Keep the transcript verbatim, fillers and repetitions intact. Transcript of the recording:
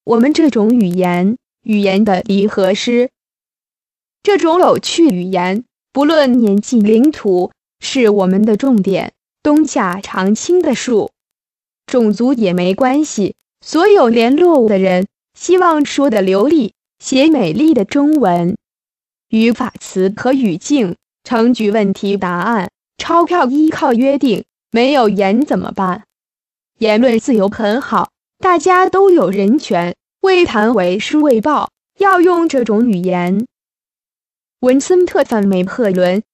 我们这种语言，语言的离合诗，这种有趣语言，不论年纪领土，是我们的重点。冬夏常青的树，种族也没关系。所有联络我的人，希望说的流利，写美丽的中文。语法词和语境，成句问题答案。钞票依靠约定，没有盐怎么办？言论自由很好，大家都有人权。未谈为书未报，要用这种语言。文森特·范梅赫伦